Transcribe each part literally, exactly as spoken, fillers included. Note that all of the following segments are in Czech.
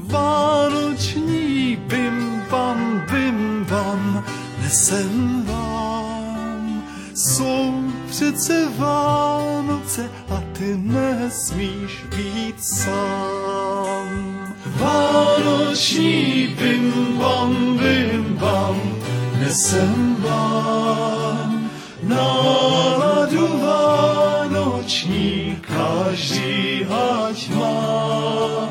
Vánoční bim bam, bim bam, nesem vám. Jsou přece Vánoce a ty nesmíš být sám. Vánoční bim bam, bim bam, nesem vám. Náladu vánoční každý ať má.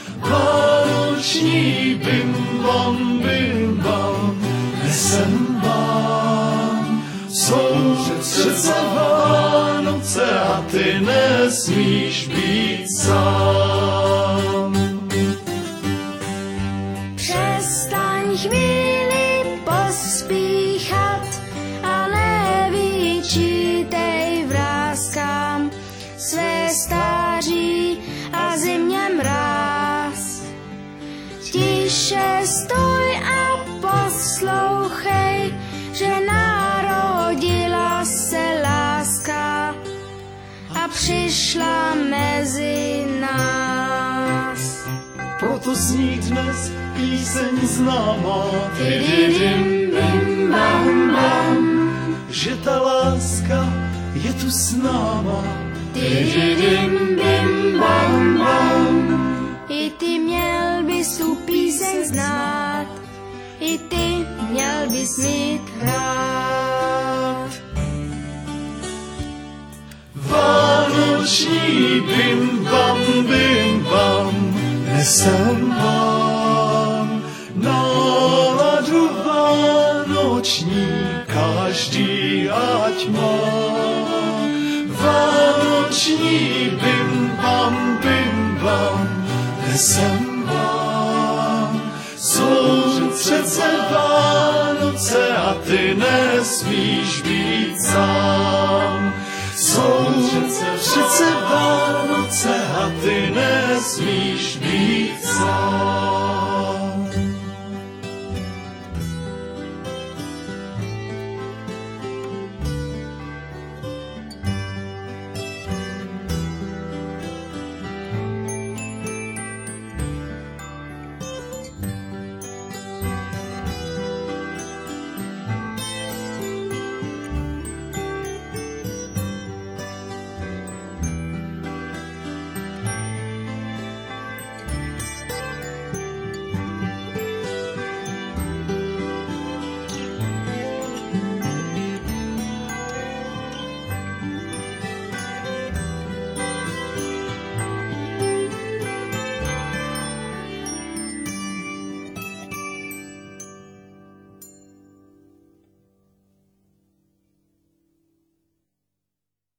Vánoční bim bam, bim bam, nesem vám. Jsou přece Vánoce a ty nesmíš být sám. Přestaň chvíli pospíchat a nevyčítej vrázkám své stáří a zimě mráz. Tiše stoj a poslouchej, že narodila se láska a přišla mezi nás. Proto zní dnes píseň známá, tididim bim bam bam, že ta láska je tu s náma, tididim bim bam bam. I ty měl bys tu píseň znát, i ty měl bys mít rád. Vánoční bim bam, bim bam, nesem vám. Náladu vánoční každý ať má. Vánoční bim bam, bim bam, nesem vám. Jsou přece Vánoce a ty nesmíš být sám. Jsou přece Vánoce a ty nesmíš být sám.